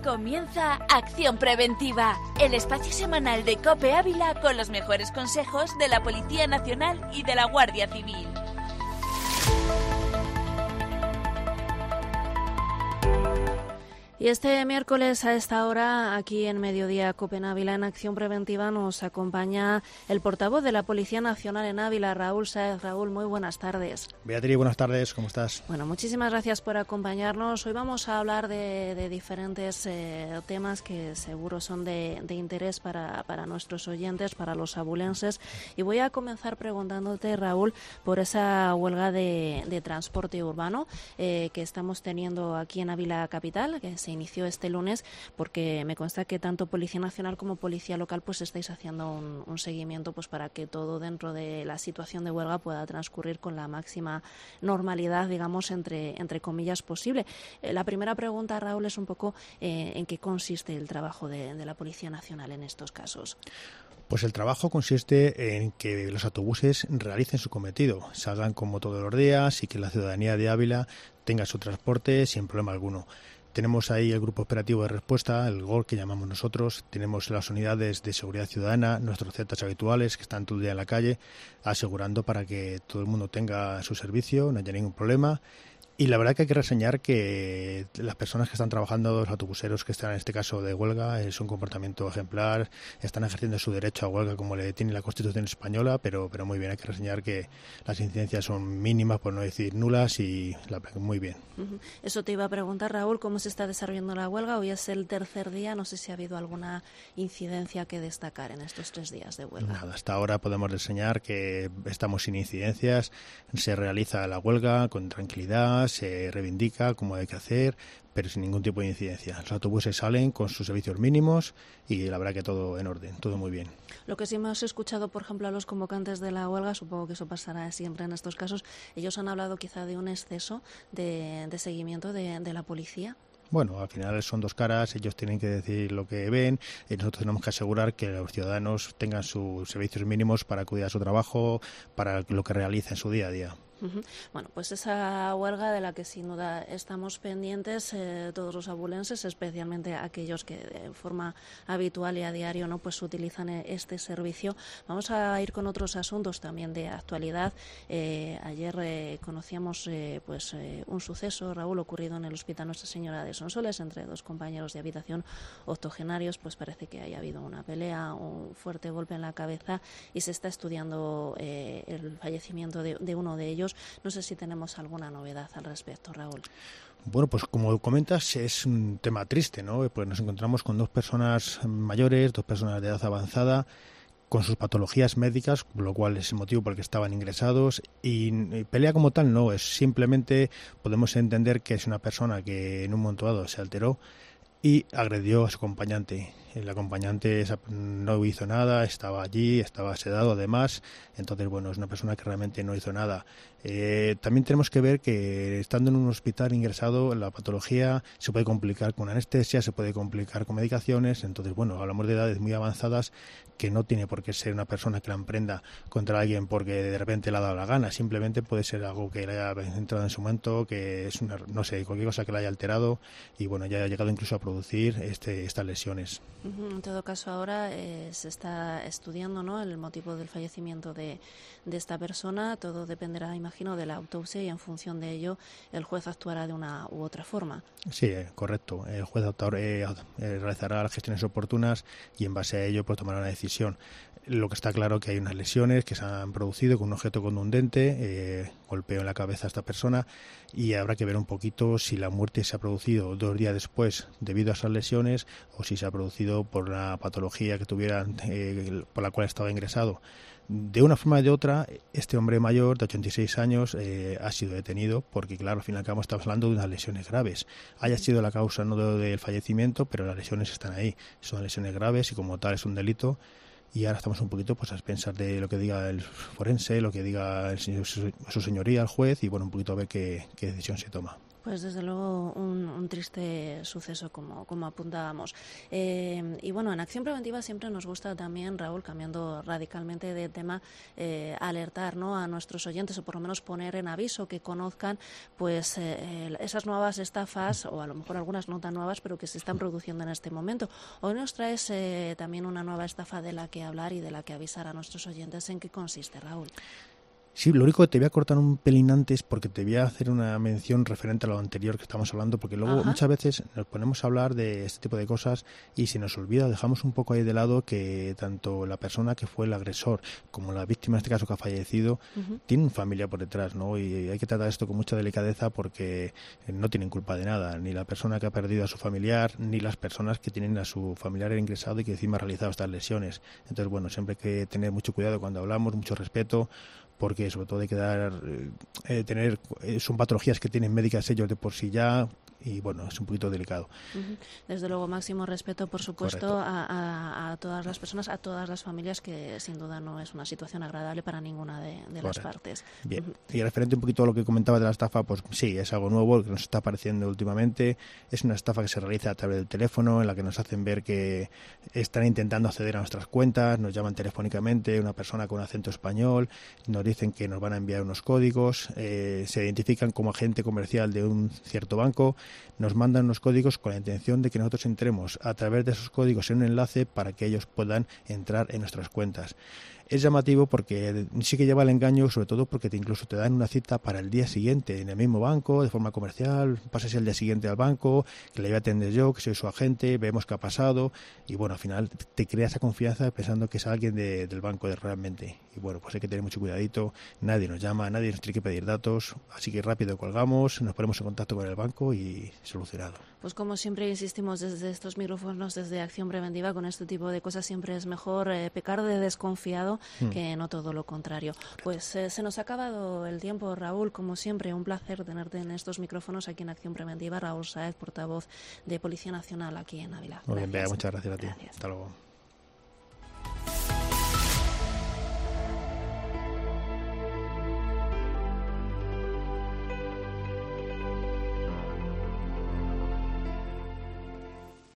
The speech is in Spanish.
Comienza Acción Preventiva, el espacio semanal de COPE Ávila con los mejores consejos de la Policía Nacional y de la Guardia Civil. Y este miércoles a esta hora, aquí en Mediodía COPE en Ávila, en Acción Preventiva, nos acompaña el portavoz de la Policía Nacional en Ávila, Raúl Sáez. Raúl, muy buenas tardes. Beatriz, buenas tardes, ¿cómo estás? Bueno, muchísimas gracias por acompañarnos. Hoy vamos a hablar de diferentes temas que seguro son de interés para nuestros oyentes, para los abulenses. Y voy a comenzar preguntándote, Raúl, por esa huelga de transporte urbano que estamos teniendo aquí en Ávila Capital, que se inició este lunes, porque me consta que tanto Policía Nacional como Policía Local pues estáis haciendo un seguimiento pues para que todo dentro de la situación de huelga pueda transcurrir con la máxima normalidad, digamos, entre comillas, posible. La primera pregunta, Raúl, es un poco en qué consiste el trabajo de la Policía Nacional en estos casos. Pues el trabajo consiste en que los autobuses realicen su cometido, salgan como todos los días y que la ciudadanía de Ávila tenga su transporte sin problema alguno. Tenemos ahí el Grupo Operativo de Respuesta, el GOR que llamamos nosotros, tenemos las unidades de seguridad ciudadana, nuestros CETAs habituales que están todo el día en la calle, asegurando para que todo el mundo tenga su servicio, no haya ningún problema. Y la verdad que hay que reseñar que las personas que están trabajando, los autobuseros que están en este caso de huelga, es un comportamiento ejemplar, están ejerciendo su derecho a huelga como le tiene la Constitución española, pero muy bien, hay que reseñar que las incidencias son mínimas, por no decir nulas, y muy bien. Eso te iba a preguntar, Raúl, ¿cómo se está desarrollando la huelga? Hoy es el tercer día, no sé si ha habido alguna incidencia que destacar en estos 3 días de huelga. Nada, hasta ahora podemos reseñar que estamos sin incidencias, se realiza la huelga con tranquilidad, se reivindica como hay que hacer, pero sin ningún tipo de incidencia. Los autobuses salen con sus servicios mínimos y la verdad que todo en orden, todo muy bien. Lo que sí hemos escuchado, por ejemplo, a los convocantes de la huelga, supongo que eso pasará siempre en estos casos, ellos han hablado quizá de un exceso de seguimiento de la policía. Bueno, al final son dos caras, ellos tienen que decir lo que ven y nosotros tenemos que asegurar que los ciudadanos tengan sus servicios mínimos para acudir a su trabajo, para lo que realicen en su día a día. Bueno, pues esa huelga de la que sin duda estamos pendientes todos los abulenses, especialmente aquellos que de forma habitual y a diario no pues utilizan este servicio. Vamos a ir con otros asuntos también de actualidad. Ayer conocíamos un suceso, Raúl, ocurrido en el Hospital Nuestra Señora de Sonsoles entre 2 compañeros de habitación octogenarios. Pues parece que haya habido una pelea, un fuerte golpe en la cabeza y se está estudiando el fallecimiento de uno de ellos. No sé si tenemos alguna novedad al respecto, Raúl. Bueno, pues como comentas, es un tema triste, ¿no? Pues nos encontramos con 2 personas mayores, 2 personas de edad avanzada, con sus patologías médicas, lo cual es el motivo por el que estaban ingresados, y pelea como tal no, es simplemente podemos entender que es una persona que en un momento dado se alteró y agredió a su acompañante. El acompañante no hizo nada, estaba allí, estaba sedado además, entonces bueno, es una persona que realmente no hizo nada. También tenemos que ver que estando en un hospital ingresado, la patología se puede complicar con anestesia, se puede complicar con medicaciones, entonces bueno, hablamos de edades muy avanzadas que no tiene por qué ser una persona que la emprenda contra alguien porque de repente le ha dado la gana, simplemente puede ser algo que le haya entrado en su momento, que es cualquier cosa que le haya alterado y bueno, ya ha llegado incluso a producir estas lesiones. En todo caso, ahora se está estudiando, ¿no?, el motivo del fallecimiento de esta persona. Todo dependerá, imagino, de la autopsia y en función de ello el juez actuará de una u otra forma. Sí, correcto. El juez realizará las gestiones oportunas y en base a ello pues tomará una decisión. Lo que está claro que hay unas lesiones que se han producido con un objeto contundente, golpeo en la cabeza a esta persona y habrá que ver un poquito si la muerte se ha producido 2 días después debido a esas lesiones o si se ha producido por la patología que tuvieran por la cual estaba ingresado. De una forma o de otra, este hombre mayor de 86 años ha sido detenido porque, claro, al fin y al cabo estamos hablando de unas lesiones graves. Haya sido la causa no del fallecimiento, pero las lesiones están ahí. Son lesiones graves y como tal es un delito. Y ahora estamos un poquito pues a expensas de lo que diga el forense, lo que diga su señoría, el juez, y bueno, un poquito a ver qué decisión se toma. Pues desde luego un un triste suceso como apuntábamos. Y bueno, en Acción Preventiva siempre nos gusta también, Raúl, cambiando radicalmente de tema, alertar, ¿no?, a nuestros oyentes, o por lo menos poner en aviso que conozcan pues esas nuevas estafas, o a lo mejor algunas no tan nuevas, pero que se están produciendo en este momento. Hoy nos traes también una nueva estafa de la que hablar y de la que avisar a nuestros oyentes. ¿En qué consiste, Raúl? Sí, lo único que te voy a cortar un pelín antes porque te voy a hacer una mención referente a lo anterior que estamos hablando, porque luego muchas veces nos ponemos a hablar de este tipo de cosas y se nos olvida, dejamos un poco ahí de lado que tanto la persona que fue el agresor como la víctima, en este caso que ha fallecido, tienen familia por detrás, ¿no? Y hay que tratar esto con mucha delicadeza porque no tienen culpa de nada, ni la persona que ha perdido a su familiar, ni las personas que tienen a su familiar ingresado y que encima ha realizado estas lesiones. Entonces, bueno, siempre hay que tener mucho cuidado cuando hablamos, mucho respeto, porque sobre todo hay que tener, son patologías que tienen médicas ellos de por sí ya, y bueno, es un poquito delicado. Desde luego, máximo respeto, por supuesto, a todas las personas, a todas las familias, que sin duda no es una situación agradable para ninguna de las partes. Bien, y referente un poquito a lo que comentaba de la estafa, pues sí, es algo nuevo que nos está apareciendo últimamente. Es una estafa que se realiza a través del teléfono, en la que nos hacen ver que están intentando acceder a nuestras cuentas, nos llaman telefónicamente, una persona con acento español, nos dicen que nos van a enviar unos códigos, se identifican como agente comercial de un cierto banco, nos mandan unos códigos con la intención de que nosotros entremos a través de esos códigos en un enlace para que ellos puedan entrar en nuestras cuentas. Es llamativo porque sí que lleva el engaño, sobre todo porque incluso te dan una cita para el día siguiente en el mismo banco, de forma comercial, pases el día siguiente al banco, que le voy a atender yo, que soy su agente, vemos qué ha pasado, y bueno, al final te crea esa confianza pensando que es alguien del banco realmente. Y bueno, pues hay que tener mucho cuidadito, nadie nos llama, nadie nos tiene que pedir datos, así que rápido colgamos, nos ponemos en contacto con el banco y solucionado. Pues como siempre insistimos desde estos micrófonos, desde Acción Preventiva, con este tipo de cosas siempre es mejor pecar de desconfiado que no todo lo contrario. Pues se nos ha acabado el tiempo, Raúl. Como siempre, un placer tenerte en estos micrófonos aquí en Acción Preventiva. Raúl Sáez, portavoz de Policía Nacional aquí en Ávila. Muy bien, Bea, muchas gracias a ti. Hasta luego.